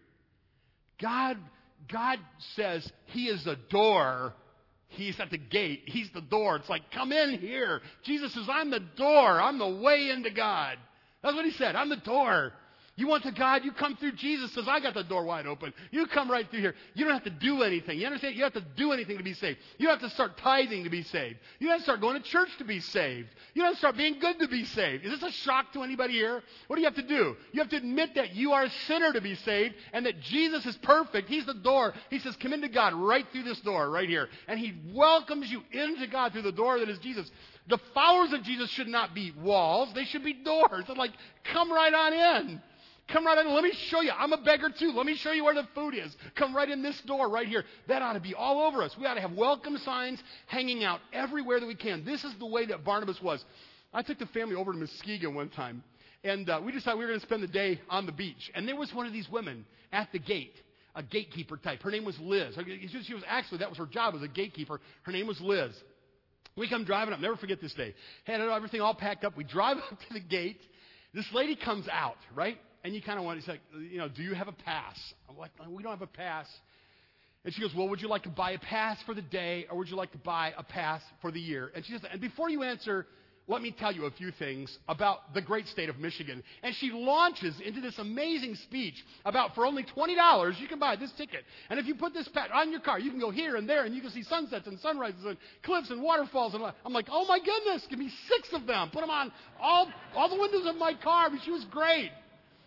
God, God says He is the door. He's at the gate. He's the door. It's like, come in here. Jesus says, I'm the door. I'm the way into God. That's what He said. I'm the door. You want to God, you come through. Jesus says, I got the door wide open. You come right through here. You don't have to do anything. You understand? You don't have to do anything to be saved. You don't have to start tithing to be saved. You don't have to start going to church to be saved. You don't have to start being good to be saved. Is this a shock to anybody here? What do you have to do? You have to admit that you are a sinner to be saved and that Jesus is perfect. He's the door. He says, come into God right through this door right here. And He welcomes you into God through the door that is Jesus. The followers of Jesus should not be walls. They should be doors. They're like, come right on in. Come right in. Let me show you. I'm a beggar too. Let me show you where the food is. Come right in this door right here. That ought to be all over us. We ought to have welcome signs hanging out everywhere that we can. This is the way that Barnabas was. I took the family over to Muskegon one time, and uh, we decided we were going to spend the day on the beach. And there was one of these women at the gate, a gatekeeper type. Her name was Liz. She was actually, that was her job, was a gatekeeper. Her name was Liz. We come driving up. Never forget this day. Had everything all packed up. We drive up to the gate. This lady comes out, right? And you kind of want to say, you know, do you have a pass? I'm like, we don't have a pass. And she goes, well, would you like to buy a pass for the day or would you like to buy a pass for the year? And she says, and before you answer, let me tell you a few things about the great state of Michigan. And she launches into this amazing speech about for only twenty dollars, you can buy this ticket. And if you put this pass on your car, you can go here and there and you can see sunsets and sunrises and cliffs and waterfalls. And I'm like, oh my goodness, give me six of them. Put them on all, all the windows of my car. I mean, she was great.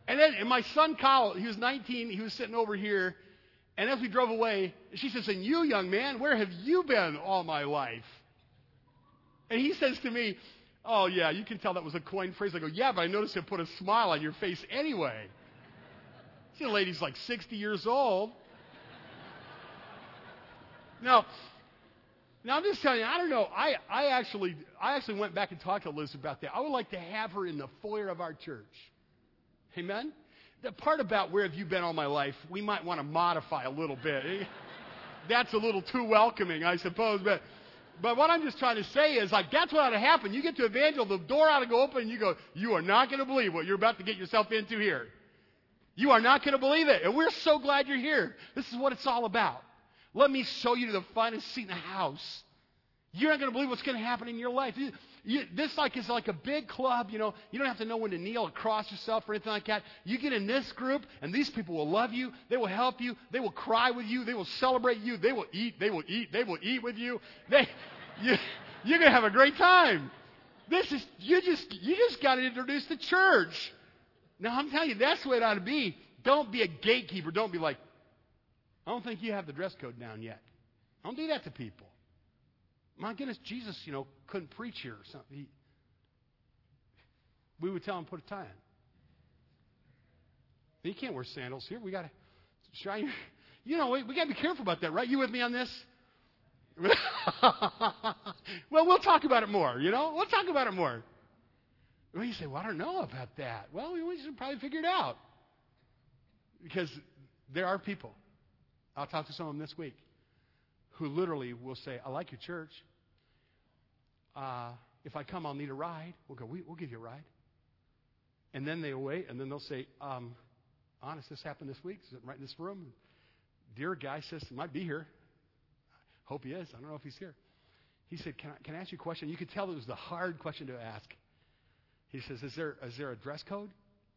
And then and my son Kyle, he was nineteen, he was sitting over here, and as we drove away, she says, and you, young man, where have you been all my life? And he says to me, oh, yeah, you can tell that was a coined phrase. I go, yeah, but I noticed it put a smile on your face anyway. See, the lady's like sixty years old. Now, now I'm just telling you, I don't know. I, I actually I actually went back and talked to Liz about that. I would like to have her in the foyer of our church. Amen? The part about where have you been all my life, we might want to modify a little bit. That's a little too welcoming, I suppose. But but what I'm just trying to say is, like, that's what ought to happen. You get to evangel, the door ought to go open, and you go, you are not going to believe what you're about to get yourself into here. You are not going to believe it. And we're so glad you're here. This is what it's all about. Let me show you the finest seat in the house. You're not going to believe what's going to happen in your life. You, you, this like is like a big club, you know. You don't have to know when to kneel or cross yourself or anything like that. You get in this group, and these people will love you. They will help you. They will cry with you. They will celebrate you. They will eat. They will eat. They will eat with you. They, you you're going to have a great time. This is you just you just got to introduce the church. Now I'm telling you, that's the way it ought to be. Don't be a gatekeeper. Don't be like, I don't think you have the dress code down yet. Don't do that to people. My goodness, Jesus, you know, couldn't preach here or something. He, we would tell him put a tie on. You can't wear sandals here. We got to shine your, you know, we, we got to be careful about that, right? You with me on this? Well, we'll talk about it more, you know? We'll talk about it more. Well, you say, well, I don't know about that. Well, we should probably figure it out. Because there are people, I'll talk to some of them this week, who literally will say, I like your church. Uh, if I come, I'll need a ride. We'll go, we, we'll give you a ride. And then they'll wait, and then they'll say, um, honest, this happened this week. Is it right in this room? Dear guy says, he might be here. Hope he is. I don't know if he's here. He said, can I, can I ask you a question? You could tell it was the hard question to ask. He says, is there, is there a dress code?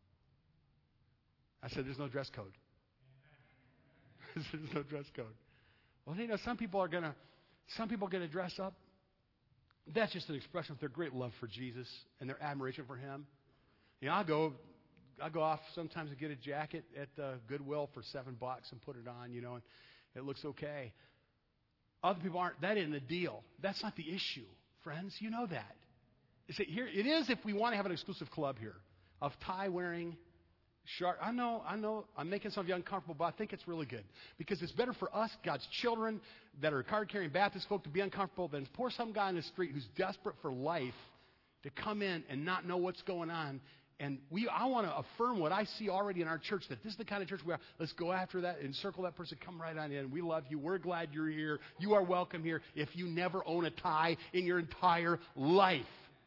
I said, there's no dress code. There's no dress code. Well, you know, some people are going to, some people are going to dress up. That's just an expression of their great love for Jesus and their admiration for him. You know, I'll go, I'll go off sometimes and get a jacket at uh, Goodwill for seven bucks and put it on, you know, and it looks okay. Other people aren't. That isn't the deal. That's not the issue, friends. You know that. It's a, here, it is if we want to have an exclusive club here of tie-wearing, sharp. I know, I know, I'm making some of you uncomfortable, but I think it's really good. Because it's better for us, God's children, that are card-carrying Baptist folk, to be uncomfortable than for some guy in the street who's desperate for life to come in and not know what's going on. And we, I want to affirm what I see already in our church, that this is the kind of church we are. Let's go after that, encircle that person, come right on in. We love you. We're glad you're here. You are welcome here if you never own a tie in your entire life.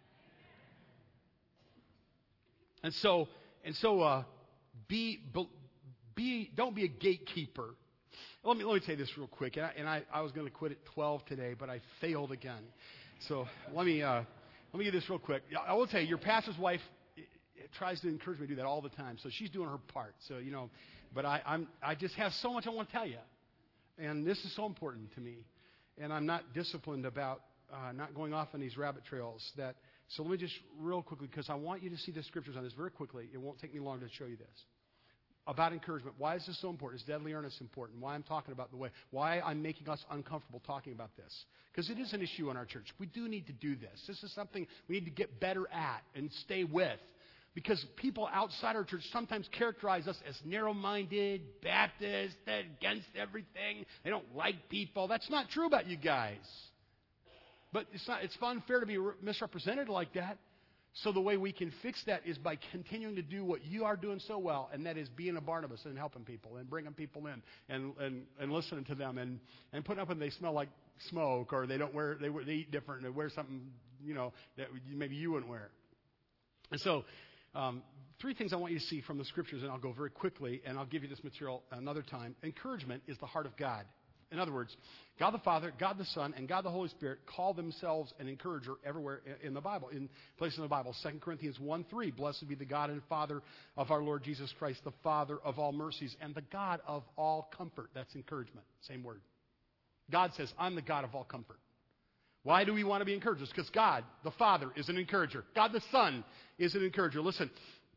And so, and so, uh, be, be, don't be a gatekeeper. Let me, let me say this real quick. And I, and I, I was going to quit at twelve today, but I failed again. So let me, uh, let me get this real quick. I will tell you, your pastor's wife tries to encourage me to do that all the time. So she's doing her part. So, you know, but I, I'm, I just have so much I want to tell you. And this is so important to me. And I'm not disciplined about uh, not going off on these rabbit trails. That. So let me just real quickly, because I want you to see the scriptures on this very quickly. It won't take me long to show you this. About encouragement. Why is this so important? It's deadly earnest important. Why I'm talking about the way. Why I'm making us uncomfortable talking about this. Because it is an issue in our church. We do need to do this. This is something we need to get better at and stay with. Because people outside our church sometimes characterize us as narrow-minded, Baptist, against everything. They don't like people. That's not true about you guys. But it's not, it's unfair to be misrepresented like that. So the way we can fix that is by continuing to do what you are doing so well, and that is being a Barnabas and helping people and bringing people in and, and, and listening to them and, and putting up when they smell like smoke, or they don't wear, they, they eat different, and they wear something, you know, that maybe you wouldn't wear. And so um, three things I want you to see from the scriptures, and I'll go very quickly, and I'll give you this material another time. Encouragement is the heart of God. In other words, God the Father, God the Son, and God the Holy Spirit call themselves an encourager everywhere in the Bible, in places in the Bible. Second Corinthians one three, blessed be the God and Father of our Lord Jesus Christ, the Father of all mercies, and the God of all comfort. That's encouragement, same word. God says, I'm the God of all comfort. Why do we want to be encouragers? Because God, the Father, is an encourager. God the Son is an encourager. Listen,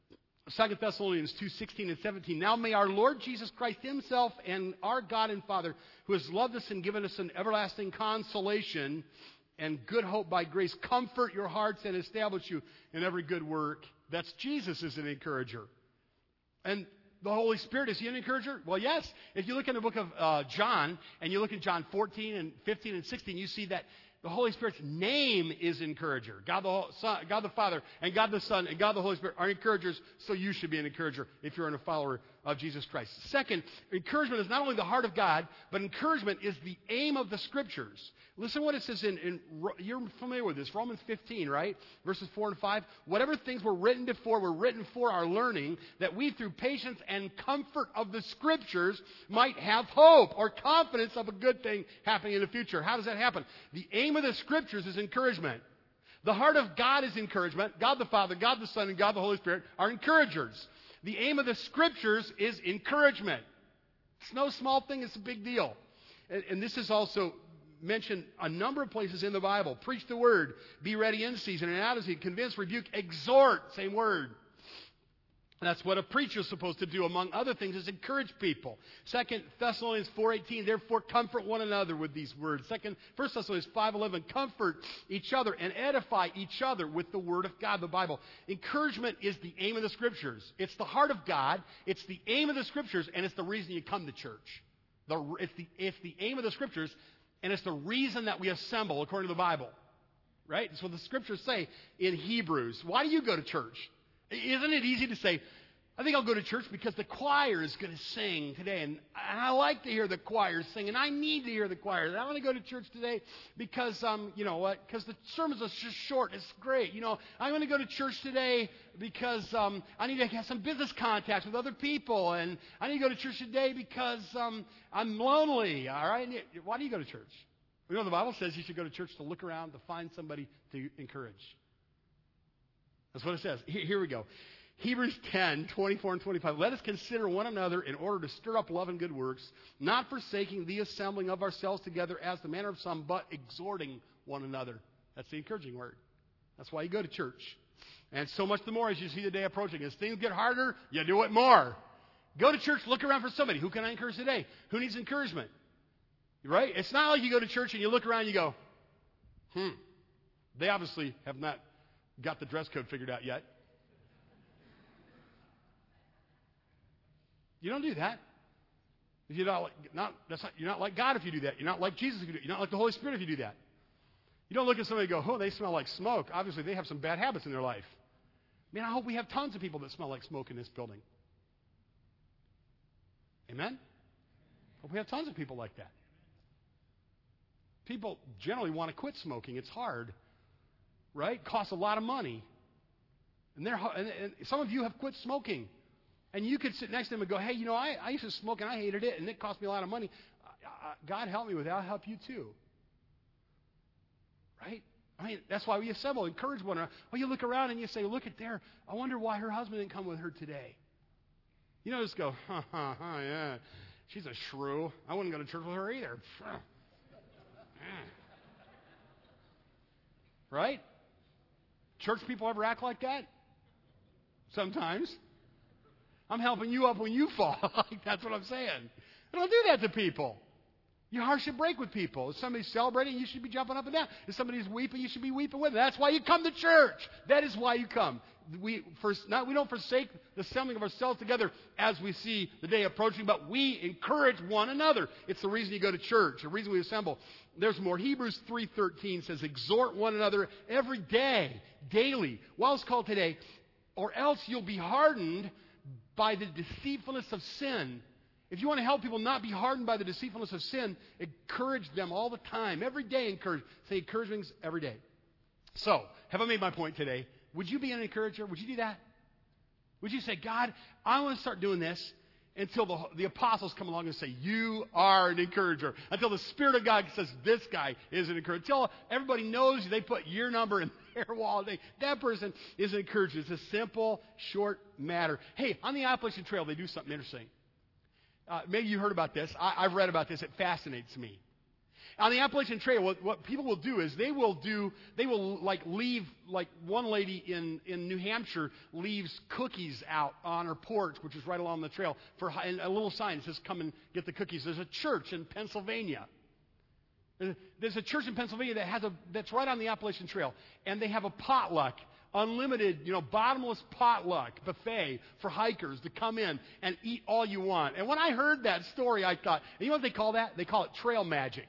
Second Thessalonians two, sixteen and seventeen. Now may our Lord Jesus Christ himself and our God and Father, who has loved us and given us an everlasting consolation and good hope by grace, comfort your hearts and establish you in every good work. That's Jesus is an encourager. And the Holy Spirit, is he an encourager? Well, yes. If you look in the book of uh, John, and you look in John fourteen and fifteen and sixteen, you see that the Holy Spirit's name is encourager. God the, Son, God the Father and God the Son and God the Holy Spirit are encouragers, so you should be an encourager if you're a follower of Jesus Christ. Second, encouragement is not only the heart of God, but encouragement is the aim of the Scriptures. Listen to what it says in, in you're familiar with this, Romans fifteen, right? Verses four and five. Whatever things were written before were written for our learning, that we through patience and comfort of the Scriptures might have hope or confidence of a good thing happening in the future. How does that happen? The aim of the Scriptures is encouragement. The heart of God is encouragement. God the Father, God the Son, and God the Holy Spirit are encouragers. The aim of the Scriptures is encouragement. It's no small thing. It's a big deal. And, and this is also mentioned a number of places in the Bible. Preach the word. Be ready in season and out of season. Convince, rebuke, exhort. Same word. That's what a preacher is supposed to do, among other things, is encourage people. Second Thessalonians four eighteen, therefore comfort one another with these words. Second, First Thessalonians five eleven, comfort each other and edify each other with the word of God, the Bible. Encouragement is the aim of the Scriptures. It's the heart of God. It's the aim of the Scriptures, and it's the reason you come to church. The, it's, the, it's the aim of the Scriptures, and it's the reason that we assemble according to the Bible. Right? That's what the Scriptures say in Hebrews. Why do you go to church? Isn't it easy to say, I think I'll go to church because the choir is going to sing today, and I like to hear the choir sing, and I need to hear the choir. I want to go to church today because, um, you know what, because the sermons are just short. It's great. You know, I'm going to go to church today because um, I need to have some business contacts with other people, and I need to go to church today because um, I'm lonely, all right? Why do you go to church? You know, the Bible says you should go to church to look around, to find somebody to encourage. That's what it says. Here we go. Hebrews ten, twenty-four and twenty-five. Let us consider one another in order to stir up love and good works, not forsaking the assembling of ourselves together as the manner of some, but exhorting one another. That's the encouraging word. That's why you go to church. And so much the more as you see the day approaching. As things get harder, you do it more. Go to church, look around for somebody. Who can I encourage today? Who needs encouragement? Right? It's not like you go to church and you look around and you go, hmm, they obviously have not got the dress code figured out yet. You don't do that. If you're not, like, not, that's not, you're not like God if you do that. You're not like Jesus if you do that. You're not like the Holy Spirit if you do that. You don't look at somebody and go, oh, they smell like smoke. Obviously, they have some bad habits in their life. Man, I hope we have tons of people that smell like smoke in this building. Amen? Hope we have tons of people like that. People generally want to quit smoking. It's hard. Right? Costs a lot of money. And, they're, and, and some of you have quit smoking. And you could sit next to them and go, hey, you know, I, I used to smoke and I hated it, and it cost me a lot of money. Uh, uh, God help me with that. I'll help you too. Right? I mean, that's why we assemble, encourage one another. Well, you look around and you say, look at there. I wonder why her husband didn't come with her today. You know, just go, ha, ha, ha, yeah. She's a shrew. I wouldn't go to church with her either. Right? Church people ever act like that? Sometimes. I'm helping you up when you fall. Like, that's what I'm saying. I don't do that to people. Your heart should break with people. If somebody's celebrating, you should be jumping up and down. If somebody's weeping, you should be weeping with them. That's why you come to church. That is why you come. We, first, not, we don't forsake the assembling of ourselves together as we see the day approaching, but we encourage one another. It's the reason you go to church, the reason we assemble. There's more. Hebrews three thirteen says, exhort one another every day, daily, while it's called today, or else you'll be hardened by the deceitfulness of sin. If you want to help people not be hardened by the deceitfulness of sin, encourage them all the time. Every day encourage. Say encouragements every day. So, have I made my point today? Would you be an encourager? Would you do that? Would you say, God, I want to start doing this until the, the apostles come along and say, you are an encourager. Until the Spirit of God says, this guy is an encourager. Until everybody knows you, they put your number in their wall. They, that person is an encourager. It's a simple, short matter. Hey, on the Appalachian Trail, they do something interesting. Uh, maybe you heard about this. I, I've read about this. It fascinates me. On the Appalachian Trail, what, what people will do is they will do, they will like leave, like one lady in, in New Hampshire leaves cookies out on her porch, which is right along the trail, for and a little sign that says, come and get the cookies. There's a church in Pennsylvania. There's a church in Pennsylvania that has a, that's right on the Appalachian Trail, and they have a potluck, unlimited, you know, bottomless potluck buffet for hikers to come in and eat all you want. And when I heard that story, I thought, you know what they call that? They call it trail magic.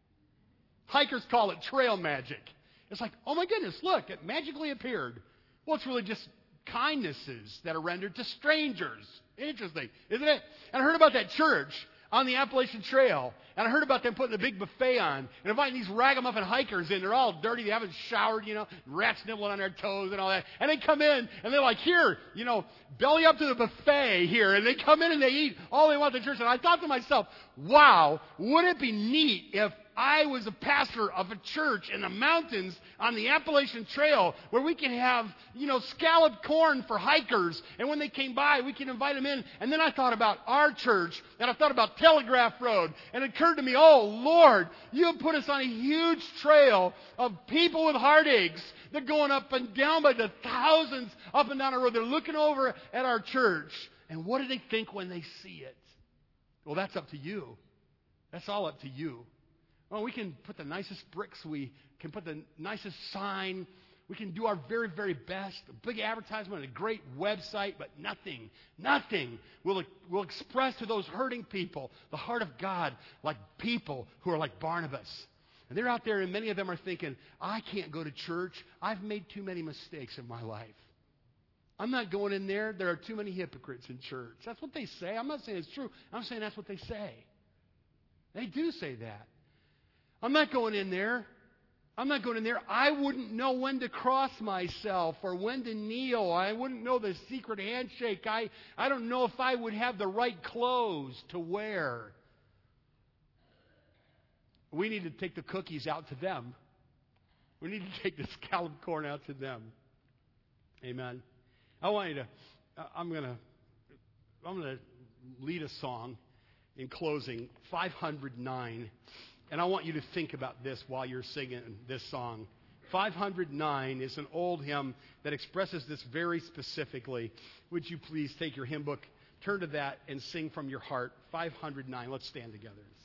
Hikers call it trail magic. It's like, oh my goodness, look, it magically appeared. Well, it's really just kindnesses that are rendered to strangers. Interesting, isn't it? And I heard about that church on the Appalachian Trail, and I heard about them putting a big buffet on and inviting these ragamuffin hikers in. They're all dirty. They haven't showered, you know, rats nibbling on their toes and all that. And they come in, and they're like, here, you know, belly up to the buffet here. And they come in and they eat all they want at the church. And I thought to myself, wow, wouldn't it be neat if I was a pastor of a church in the mountains on the Appalachian Trail where we can have, you know, scalloped corn for hikers. And when they came by, we can invite them in. And then I thought about our church, and I thought about Telegraph Road. And it occurred to me, oh, Lord, you have put us on a huge trail of people with heartaches. They're going up and down by the thousands up and down the road. They're looking over at our church. And what do they think when they see it? Well, that's up to you. That's all up to you. Oh, we can put the nicest bricks. We can put the nicest sign. We can do our very, very best. A big advertisement, a great website, but nothing, nothing will, will express to those hurting people the heart of God like people who are like Barnabas. And they're out there, and many of them are thinking, I can't go to church. I've made too many mistakes in my life. I'm not going in there. There are too many hypocrites in church. That's what they say. I'm not saying it's true. I'm saying that's what they say. They do say that. I'm not going in there. I'm not going in there. I wouldn't know when to cross myself or when to kneel. I wouldn't know the secret handshake. I, I don't know if I would have the right clothes to wear. We need to take the cookies out to them. We need to take the scalloped corn out to them. Amen. I want you to, I'm going to, I'm going to lead a song in closing, five hundred nine. And I want you to think about this while you're singing this song. five hundred nine is an old hymn that expresses this very specifically. Would you please take your hymn book, turn to that, and sing from your heart? five hundred nine. Let's stand together.